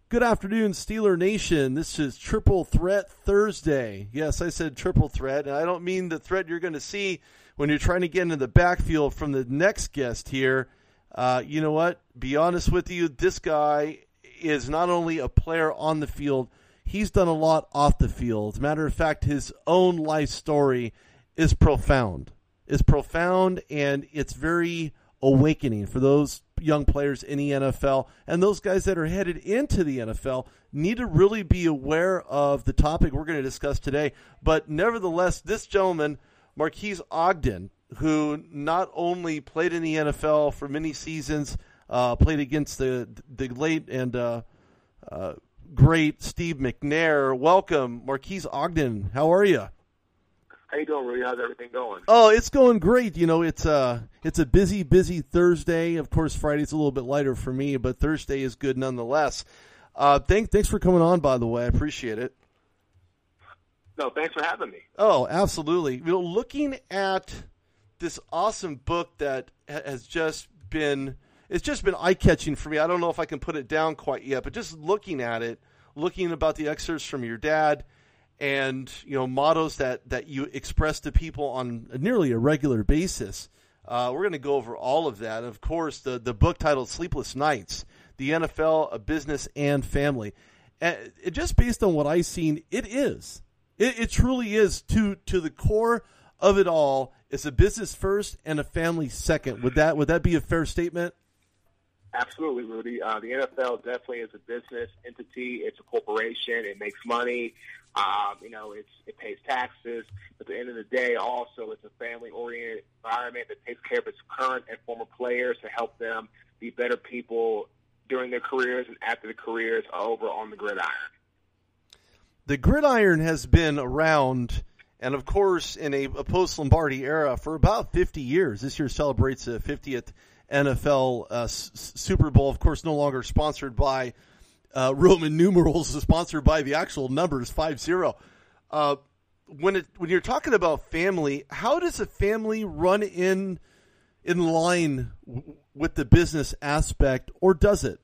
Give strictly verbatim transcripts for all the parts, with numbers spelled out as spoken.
Good afternoon, Steeler Nation. This is Triple Threat Thursday. Yes, I said triple threat, and I don't mean the threat you're going to see when you're trying to get into the backfield from the next guest here. Uh, you know what? Be honest with you, this guy is not only a player on the field, he's done a lot off the field. As a matter of fact, his own life story is profound. It's profound, and it's very awakening for those young players in the N F L, and those guys that are headed into the N F L need to really be aware of the topic we're going to discuss today. But nevertheless, this gentleman, Marquise Ogden, who not only played in the N F L for many seasons, uh, played against the the late and uh, uh, great Steve McNair. Welcome, Marquise Ogden. How are you? How you doing, Rudy? How's everything going? Oh, it's going great. You know, it's a, it's a busy, busy Thursday. Of course, Friday's a little bit lighter for me, but Thursday is good nonetheless. Uh, thank, thanks for coming on, by the way. I appreciate it. No, thanks for having me. Oh, absolutely. You know, looking at this awesome book that has just been, it's just been eye-catching for me. I don't know if I can put it down quite yet, but just looking at it, looking about the excerpts from your dad, and, you know, mottos that, that you express to people on a nearly a regular basis. Uh, we're going to go over all of that. Of course, the, the book titled Sleepless Nights, the N F L, a Business and Family. And it, just based on what I've seen, it is. It, it truly is to to the core of it all. It's a business first and a family second. Would that would that be a fair statement? Absolutely, Rudy. Uh, the N F L definitely is a business entity. It's a corporation. It makes money. Um, you know, it's, it pays taxes. But at the end of the day, also, it's a family-oriented environment that takes care of its current and former players to help them be better people during their careers and after the careers are over on the gridiron. The gridiron has been around, and of course, in a, a post-Lombardi era for about fifty years. This year celebrates the fiftieth N F L uh, S- Super Bowl, of course, no longer sponsored by uh, Roman numerals, sponsored by the actual numbers, five zero. Uh, when it when you're talking about family, how does a family run in in line w- with the business aspect, or does it?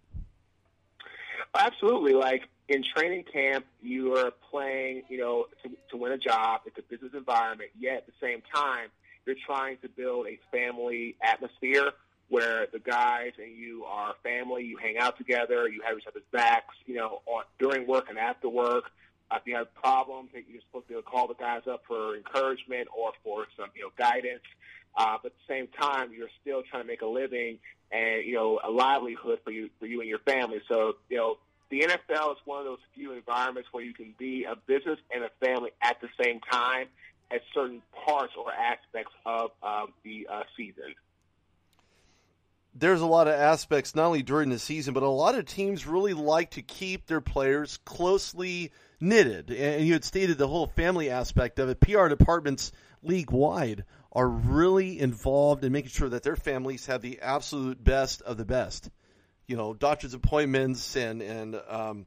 Absolutely. Like in training camp, you are playing, you know, to, to win a job. It's a business environment. Yet at the same time, you're trying to build a family atmosphere where the guys and you are family, you hang out together, you have each other's backs, you know, on, during work and after work. Uh, if you have problems, that you're supposed to be able to call the guys up for encouragement or for some, you know, guidance. Uh, but at the same time, you're still trying to make a living and, you know, a livelihood for you, for you and your family. So, you know, the N F L is one of those few environments where you can be a business and a family at the same time at certain parts or aspects of uh, the uh, season. There's a lot of aspects, not only during the season, but a lot of teams really like to keep their players closely knitted. And you had stated the whole family aspect of it. P R departments league-wide are really involved in making sure that their families have the absolute best of the best. You know, doctor's appointments and, and um,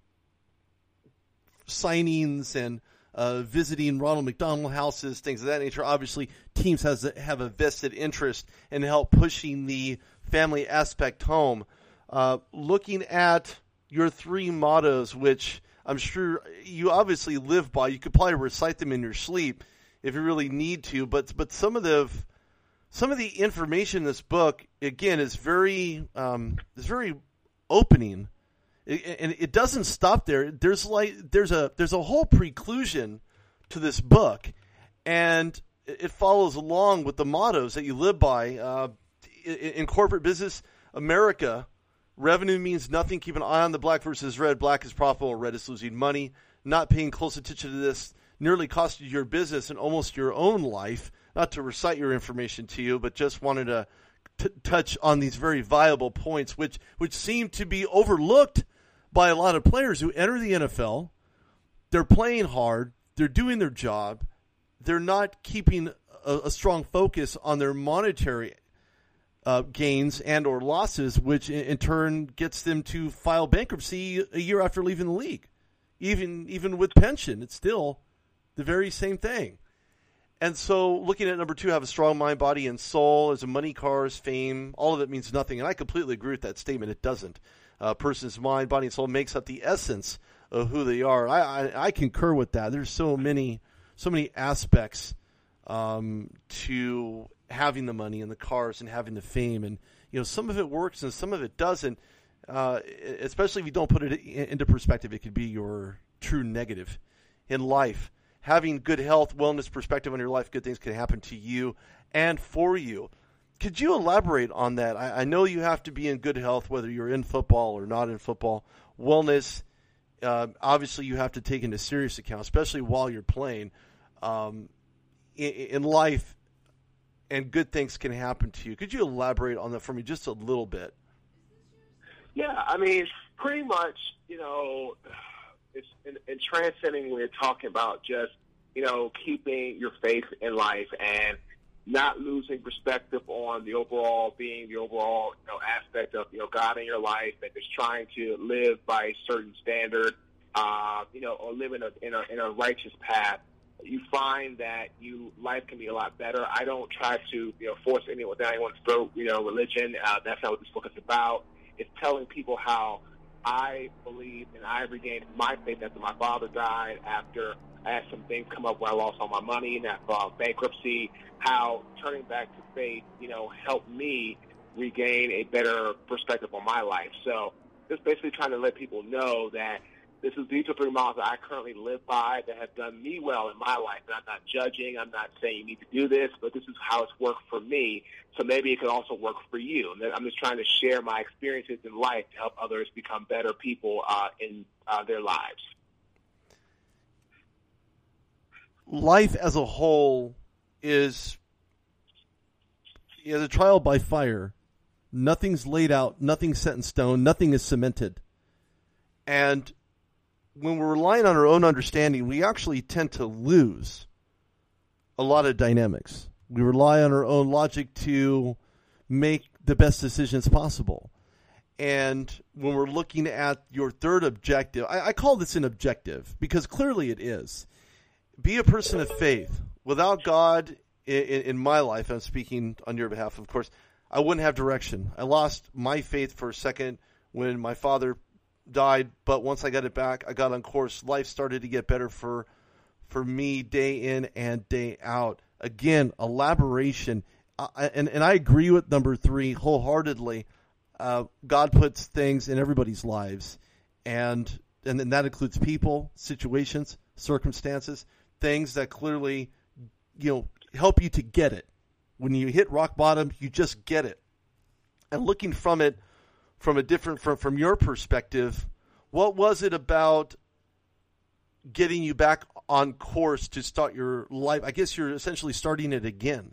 signings and uh, visiting Ronald McDonald houses, things of that nature. Obviously, teams has a, have a vested interest in help pushing the family aspect home. Uh, looking at your three mottos, which I'm sure you obviously live by, you could probably recite them in your sleep if you really need to. But but some of the some of the information in this book, again, is very um, is very opening, it, and it doesn't stop there. There's like there's a there's a whole preclusion to this book, and it follows along with the mottos that you live by. Uh, in, in corporate business, America, revenue means nothing. Keep an eye on the black versus red. Black is profitable, red is losing money. Not paying close attention to this nearly cost you your business and almost your own life. Not to recite your information to you, but just wanted to t- touch on these very viable points, which which seem to be overlooked by a lot of players who enter the N F L. They're playing hard. They're doing their job. They're not keeping a, a strong focus on their monetary uh, gains and or losses, which in, in turn gets them to file bankruptcy a year after leaving the league. Even even with pension, it's still the very same thing. And so looking at number two, have a strong mind, body, and soul. As a money, cars, fame, all of it means nothing. And I completely agree with that statement. It doesn't. A person's mind, body, and soul makes up the essence of who they are. I, I, I concur with that. There's so many, so many aspects um, to having the money and the cars and having the fame, and you know, some of it works and some of it doesn't. Uh, especially if you don't put it into perspective, it could be your true negative in life. Having good health, wellness, perspective on your life, good things can happen to you and for you. Could you elaborate on that? I, I know you have to be in good health, whether you're in football or not in football. Wellness, uh, obviously, you have to take into serious account, especially while you're playing. Um, in, in life, and good things can happen to you. Could you elaborate on that for me just a little bit? Yeah, I mean, pretty much, you know, it's in, in transcending when you're talking about just, you know, keeping your faith in life and not losing perspective on the overall being, the overall, you know, aspect of, you know, God in your life, and just trying to live by a certain standard, uh, you know, or live in a, in a, in a righteous path. You find that you life can be a lot better. I don't try to, you know, force anyone down anyone's throat, you know, religion. Uh, that's not what this book is about. It's telling people how I believe and I regained my faith after my father died, after I had some things come up where I lost all my money and that uh, bankruptcy, how turning back to faith, you know, helped me regain a better perspective on my life. So just basically trying to let people know that this is these are three models that I currently live by that have done me well in my life. And I'm not judging. I'm not saying you need to do this, but this is how it's worked for me. So maybe it could also work for you. And I'm just trying to share my experiences in life to help others become better people uh, in uh, their lives. Life as a whole is, is a trial by fire. Nothing's laid out. Nothing's set in stone. Nothing is cemented. And when we're relying on our own understanding, we actually tend to lose a lot of dynamics. We rely on our own logic to make the best decisions possible. And when we're looking at your third objective, I, I call this an objective because clearly it is. Be a person of faith. Without God in, in my life, I'm speaking on your behalf, of course, I wouldn't have direction. I lost my faith for a second when my father died, but once I got it back, I got on course. Life started to get better for for me day in and day out. Again, elaboration, uh, and, and I agree with number three wholeheartedly. Uh, God puts things in everybody's lives, and and then that includes people, situations, circumstances, things that clearly, you know, help you to get it. When you hit rock bottom, you just get it. And looking from it, from a different, from, from your perspective, what was it about getting you back on course to start your life? I guess you're essentially starting it again.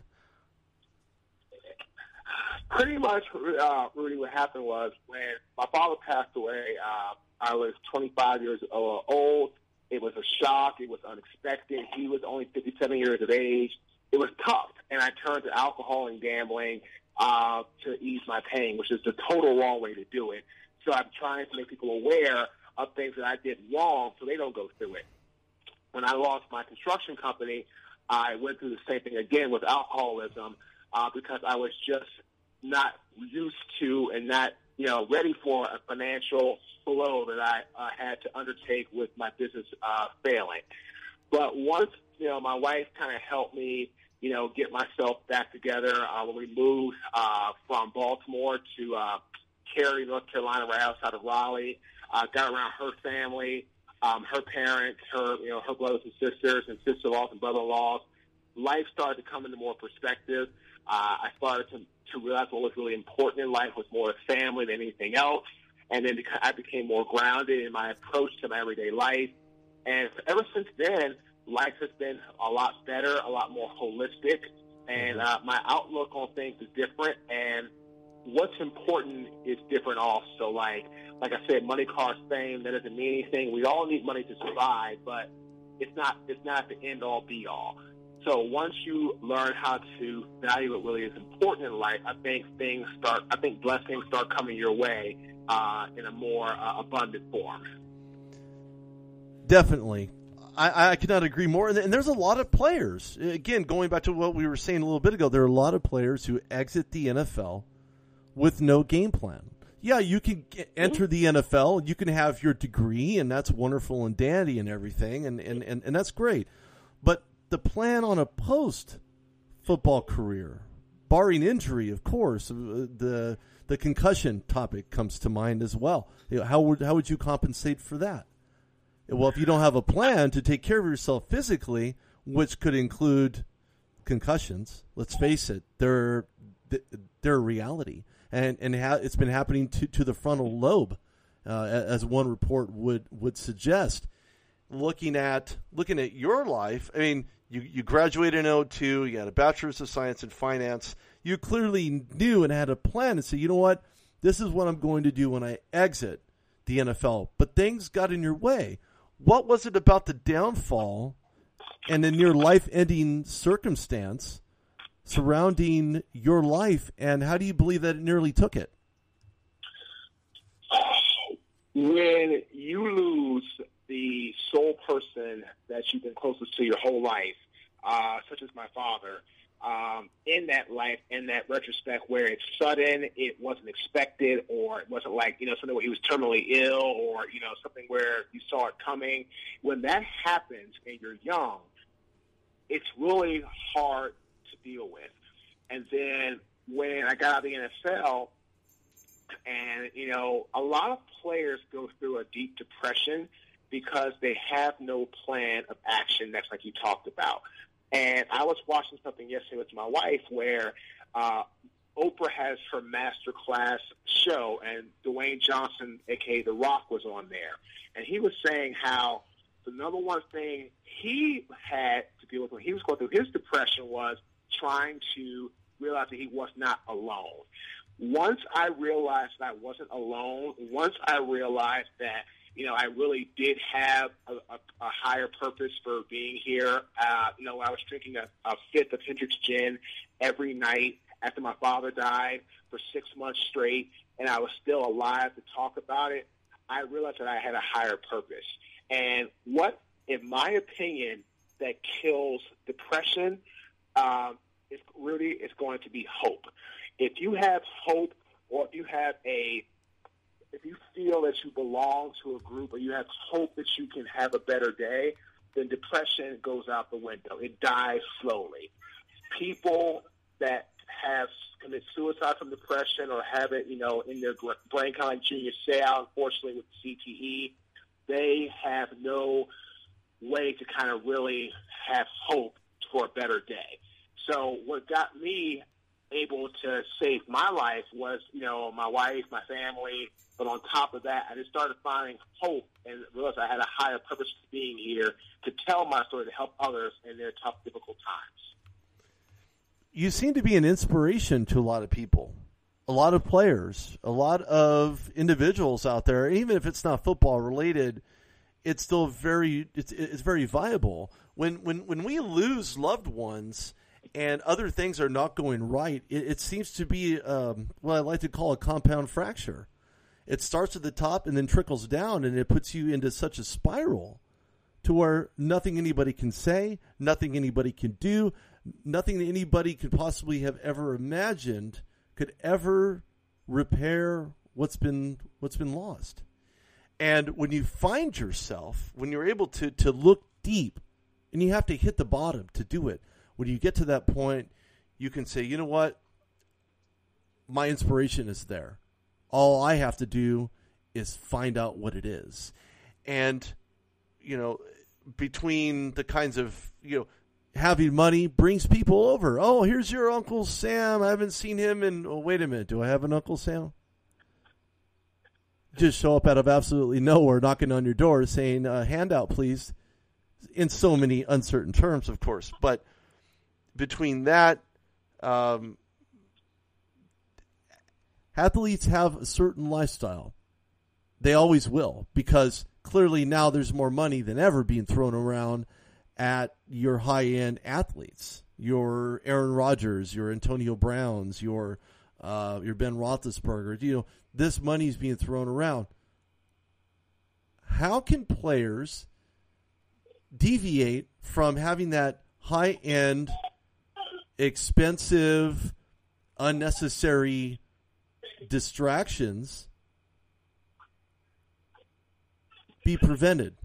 Pretty much, uh, Rudy, what happened was when my father passed away, uh, I was twenty-five years old. It was a shock. It was unexpected. He was only fifty-seven years of age. It was tough, and I turned to alcohol and gambling uh, to ease my pain, which is the total wrong way to do it. So I'm trying to make people aware of things that I did wrong so they don't go through it. When I lost my construction company, I went through the same thing again with alcoholism uh, because I was just not used to and not, you know, ready for a financial blow that I uh, had to undertake with my business uh, failing. But once, you know, my wife kind of helped me, you know, get myself back together uh, when we moved uh, from Baltimore to uh, Cary, North Carolina, right outside of Raleigh. Uh, got around her family, um, her parents, her, you know, her brothers and sisters and sister-in-laws and brother-in-laws. Life started to come into more perspective. Uh, I started to, to realize what was really important in life was more family than anything else. And then I became more grounded in my approach to my everyday life. And ever since then, life has been a lot better, a lot more holistic, and uh, my outlook on things is different. And what's important is different also. Like, like I said, money, cars, fame, that doesn't mean anything. We all need money to survive, but it's not it's not the end all be all. So once you learn how to value what really is important in life, I think things start. I think blessings start coming your way uh, in a more uh, abundant form. Definitely. I, I cannot agree more. And there's a lot of players. Again, going back to what we were saying a little bit ago, there are a lot of players who exit the N F L with no game plan. yeah, you can get, enter the N F L. You can have your degree, and that's wonderful and dandy and everything, and, and, and, and that's great. But the plan on a post-football career, barring injury, of course, the the concussion topic comes to mind as well. You know, how would how would you compensate for that? Well, if you don't have a plan to take care of yourself physically, which could include concussions, let's face it, they're they're a reality, and and ha- it's been happening to, to the frontal lobe, uh, as one report would would suggest. Looking at looking at your life, I mean, you, you graduated in oh two, you had a bachelor's of science in finance. You clearly knew and had a plan and said, you know what, this is what I'm going to do when I exit the N F L. But things got in your way. What was it about the downfall and the near life-ending circumstance surrounding your life, and how do you believe that it nearly took it? When you lose the sole person that you've been closest to your whole life, uh, such as my father, um, in that life, in that retrospect where it's sudden, it wasn't expected, or it wasn't like, you know, something where he was terminally ill, or, you know, something where you saw it coming. When that happens and you're young, it's really hard to deal with. And then when I got out of the N F L, and, you know, a lot of players go through a deep depression because they have no plan of action, that's like you talked about. And I was watching something yesterday with my wife where uh, Oprah has her master class show, and Dwayne Johnson, a k a. The Rock, was on there. And he was saying how the number one thing he had to deal with when he was going through his depression was trying to realize that he was not alone. Once I realized that I wasn't alone, once I realized that, you know, I really did have a, a, a higher purpose for being here. Uh, you know, I was drinking a, a fifth of Hendrick's gin every night after my father died for six months straight, and I was still alive to talk about it. I realized that I had a higher purpose. And what, in my opinion, that kills depression um, is really is going to be hope. If you have hope, or if you have a If you feel that you belong to a group, or you have hope that you can have a better day, then depression goes out the window. It dies slowly. People that have committed suicide from depression, or have it, you know, in their brain, kind of like Junior Seau, unfortunately with C T E, they have no way to kind of really have hope for a better day. So what got me able to save my life was, you know, my wife, my family. But on top of that, I just started finding hope and realized I had a higher purpose for being here, to tell my story, to help others in their tough, difficult times. You seem to be an inspiration to a lot of people, a lot of players, a lot of individuals out there. Even if it's not football related, it's still very it's it's very viable. When when when we lose loved ones and other things are not going right, it, it seems to be um, what I like to call a compound fracture. It starts at the top and then trickles down, and it puts you into such a spiral to where nothing anybody can say, nothing anybody can do, nothing that anybody could possibly have ever imagined could ever repair what's been what's been lost. And when you find yourself, when you're able to, to look deep, and you have to hit the bottom to do it, when you get to that point, you can say, you know what? My inspiration is there. All I have to do is find out what it is. And, you know, between the kinds of, you know, having money brings people over. Oh, here's your Uncle Sam. I haven't seen him in, oh, wait a minute. Do I have an Uncle Sam? Just show up out of absolutely nowhere, knocking on your door saying, uh, handout, please. In so many uncertain terms, of course. But between that, um, athletes have a certain lifestyle. They always will, because clearly now there's more money than ever being thrown around at your high-end athletes. Your Aaron Rodgers, your Antonio Browns, your uh, your Ben Roethlisberger. You know, this money is being thrown around. How can players deviate from having that high-end, expensive, unnecessary distractions be prevented?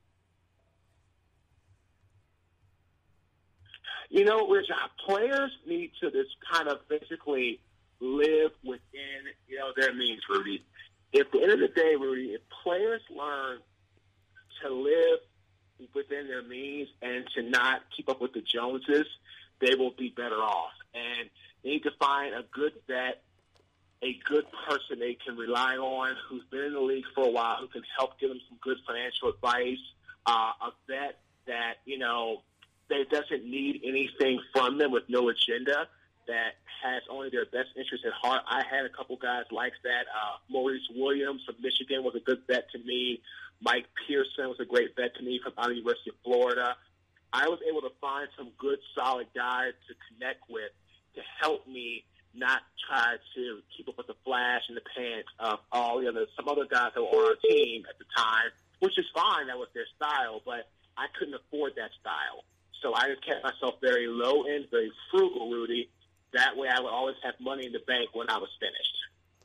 You know, Rich, players need to just kind of basically live within, you know, their means, Rudy. At the end of the day, Rudy, if players learn to live within their means and to not keep up with the Joneses, they will be better off. And they need to find a good vet, a good person they can rely on, who's been in the league for a while, who can help give them some good financial advice, uh, a vet that, you know, that doesn't need anything from them with no agenda, that has only their best interest at heart. I had a couple guys like that. Uh, Maurice Williams from Michigan was a good vet to me. Mike Pearson was a great vet to me from out of the University of Florida. I was able to find some good, solid guys to connect with to help me not try to keep up with the flash and the pants of all the other, some other guys that were on our team at the time, which is fine. That was their style, but I couldn't afford that style. So I just kept myself very low end, very frugal, Rudy. That way I would always have money in the bank when I was finished.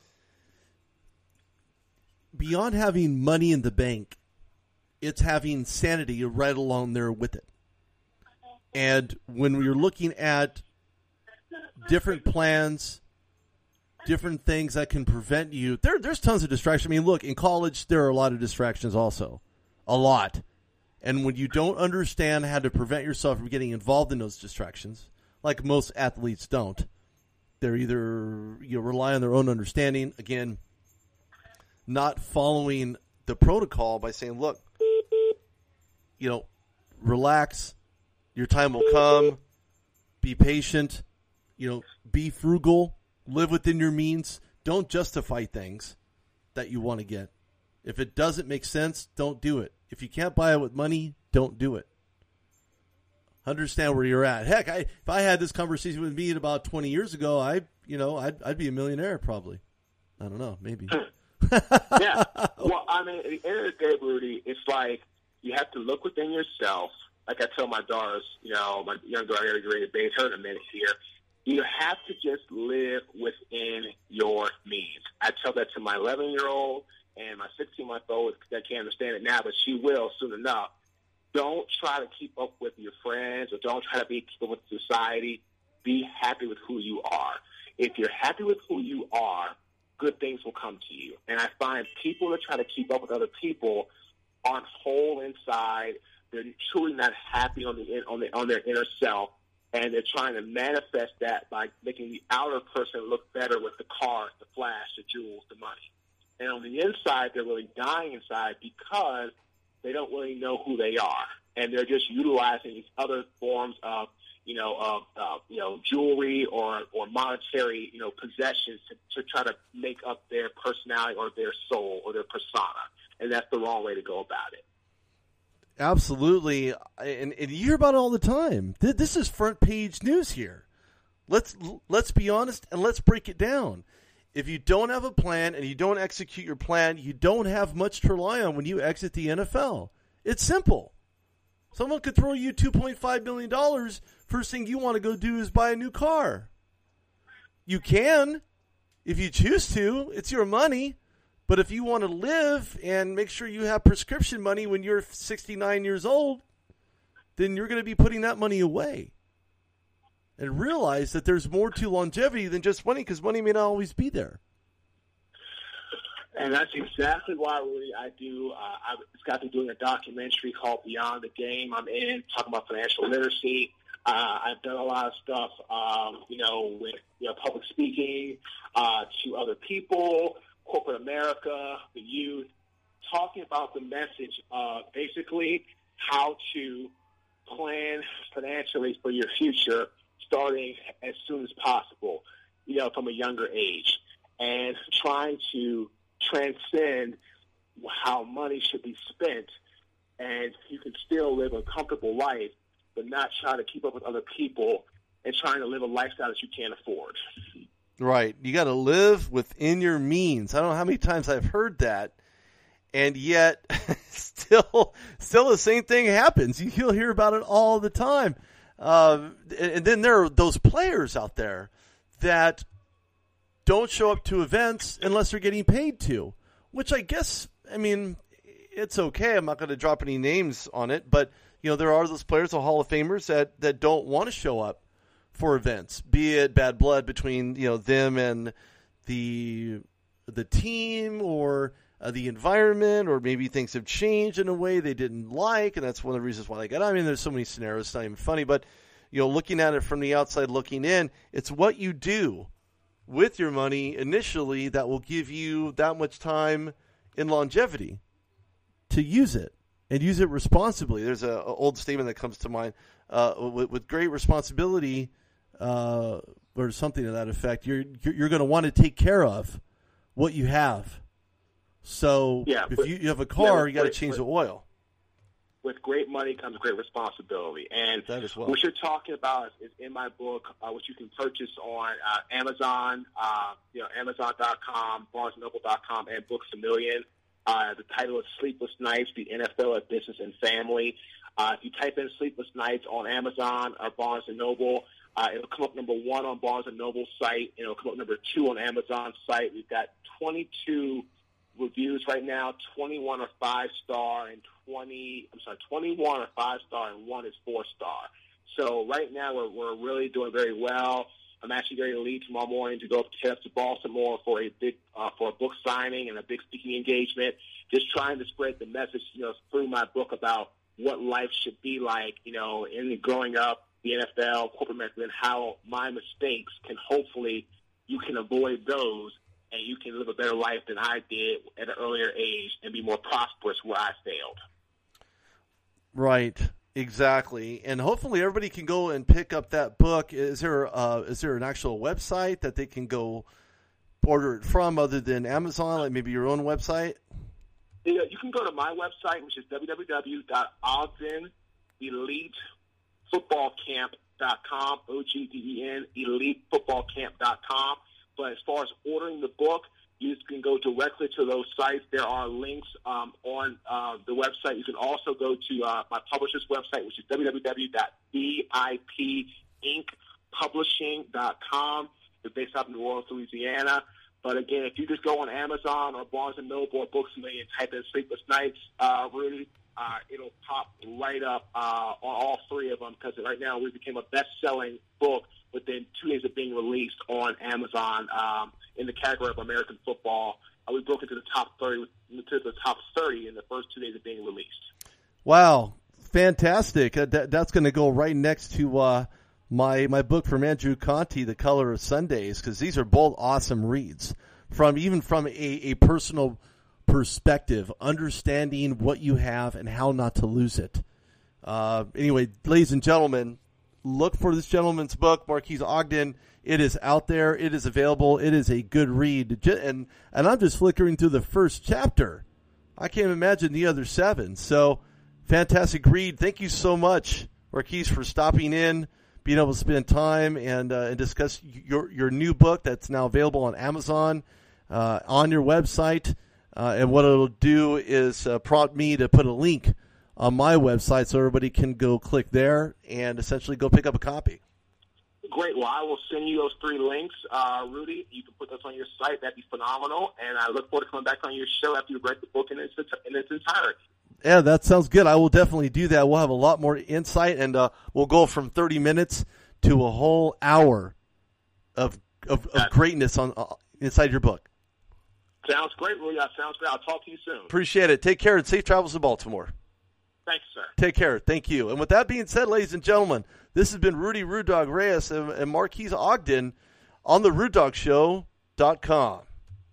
Beyond having money in the bank, it's having sanity right along there with it. And when we're looking at different plans, different things that can prevent you, there, there's tons of distractions. I mean, look, in college, there are a lot of distractions also. A lot. And when you don't understand how to prevent yourself from getting involved in those distractions, like most athletes don't, they're either, you know, rely on their own understanding, again, not following the protocol by saying, look, you know, relax, your time will come, be patient, you know, be frugal, live within your means, don't justify things that you want to get. If it doesn't make sense, don't do it. If you can't buy it with money, don't do it. Understand where you're at. Heck, I, if I had this conversation with me about twenty years ago, I, you know, I'd, I'd be a millionaire probably. I don't know, maybe. Yeah. Well, I mean, at the end of the day, Rudy, it's like you have to look within yourself. Like I tell my daughters, you know, my young daughter, I got to get ready to bathe her in a minute here. You have to just live within your means. I tell that to my eleven-year-old and my sixteen-month-old that can't understand it now, but she will soon enough. Don't try to keep up with your friends or don't try to be keep up with society. Be happy with who you are. If you're happy with who you are, good things will come to you. And I find people that try to keep up with other people aren't whole inside. They're truly not happy on the on the on their inner self, and they're trying to manifest that by making the outer person look better with the cars, the flash, the jewels, the money. And on the inside, they're really dying inside because they don't really know who they are, and they're just utilizing these other forms of, you know, of uh, you know, jewelry or or monetary, you know, possessions to, to try to make up their personality or their soul or their persona, and that's the wrong way to go about it. Absolutely, and, and you hear about it all the time. This is front page news here. Let's let's be honest and let's break it down. If you don't have a plan and you don't execute your plan, you don't have much to rely on when you exit the N F L. It's simple. Someone could throw you two point five million dollars. First thing you want to go do is buy a new car. You can, if you choose to. It's your money. But if you want to live and make sure you have prescription money when you're sixty-nine years old, then you're going to be putting that money away. And realize that there's more to longevity than just money, because money may not always be there. And that's exactly why, Rudy, I do. Uh, I got to doing a documentary called Beyond the Game. I'm in talking about financial literacy. Uh, I've done a lot of stuff, um, you know, with you know, public speaking uh, to other people, corporate America, the youth, talking about the message of basically how to plan financially for your future, starting as soon as possible, you know, from a younger age, and trying to transcend how money should be spent, and you can still live a comfortable life, but not try to keep up with other people and trying to live a lifestyle that you can't afford. Right. You got to live within your means. I don't know how many times I've heard that, and yet still, still the same thing happens. You'll hear about it all the time. Uh, and then there are those players out there that don't show up to events unless they're getting paid to, which I guess, I mean, it's okay. I'm not going to drop any names on it, but, you know, there are those players, the Hall of Famers, that, that don't want to show up for events, be it bad blood between, you know, them and the the team or uh, the environment, or maybe things have changed in a way they didn't like, and that's one of the reasons why they got. I mean, there's so many scenarios, it's not even funny, but, you know, looking at it from the outside looking in, it's what you do with your money initially that will give you that much time and longevity to use it and use it responsibly. There's a, a old statement that comes to mind, uh, with, with great responsibility, uh, or something to that effect. You're you're, you're going to want to take care of what you have. So yeah, if but, you, you have a car, yeah, you got to with, change with, the oil. With great money comes great responsibility, and that as well. What you're talking about is in my book, uh, which you can purchase on uh, Amazon, uh, you know, Amazon dot com, Barnes and Noble dot com, and Books a Million. Uh, the title is Sleepless Nights: The N F L at Business and Family. Uh, if you type in Sleepless Nights on Amazon or Barnes and Noble, uh, it'll come up number one on Barnes and Noble's site, and it'll come up number two on Amazon's site. We've got twenty-two reviews right now. twenty-one are five star, and twenty. I'm sorry, twenty-one are five star, and one is four star. So right now we're we're really doing very well. I'm actually going to leave tomorrow morning to go up to, to Baltimore for a big uh, for a book signing and a big speaking engagement. Just trying to spread the message, you know, through my book about what life should be like, you know, in growing up, the N F L, corporate America, and how my mistakes can hopefully you can avoid those, and you can live a better life than I did at an earlier age and be more prosperous where I failed. Right. Exactly, and hopefully everybody can go and pick up that book. Is there uh, is there an actual website that they can go order it from other than Amazon, like maybe your own website? Yeah, you can go to my website, which is w w w dot ogden elite football camp dot com, O G D E N, elite football camp dot com. But as far as ordering the book, you can go directly to those sites. There are links um, on uh, the website. You can also go to uh, my publisher's website, which is w w w dot b i p inc publishing dot com. It's based out in New Orleans, Louisiana. But again, if you just go on Amazon or Barnes and Noble or Books a Million, type in Sleepless Nights, uh, Rudy, uh, it'll pop right up uh, on all three of them, because right now we became a best-selling book within two days of being released on Amazon um, in the category of American football. Uh, we broke into the top thirty, to the top thirty in the first two days of being released. Wow, fantastic! Uh, that, that's going to go right next to uh, my my book from Andrew Conti, The Color of Sundays, because these are both awesome reads from even from a, a personal perspective, understanding what you have and how not to lose it. Uh, anyway, ladies and gentlemen, look for this gentleman's book, Marquise Ogden. It is out there. It is available. It is a good read. And and I'm just flickering through the first chapter. I can't imagine the other seven. So, fantastic read. Thank you so much, Marquise, for stopping in, being able to spend time and uh, and discuss your your new book that's now available on Amazon, uh, on your website. Uh, and what it'll do is uh, prompt me to put a link on my website so everybody can go click there and essentially go pick up a copy. Great. Well, I will send you those three links, uh, Rudy. You can put those on your site. That'd be phenomenal. And I look forward to coming back on your show after you read the book in its, in its entirety. Yeah, that sounds good. I will definitely do that. We'll have a lot more insight, and uh, we'll go from thirty minutes to a whole hour of of, of greatness on uh, inside your book. Sounds great, Rudy. That sounds great. I'll talk to you soon. Appreciate it. Take care and safe travels to Baltimore. Thanks, sir. Take care. Thank you. And with that being said, ladies and gentlemen, this has been Rudy Rude Dog Reyes and, and Marquise Ogden on the rude dog show dot com.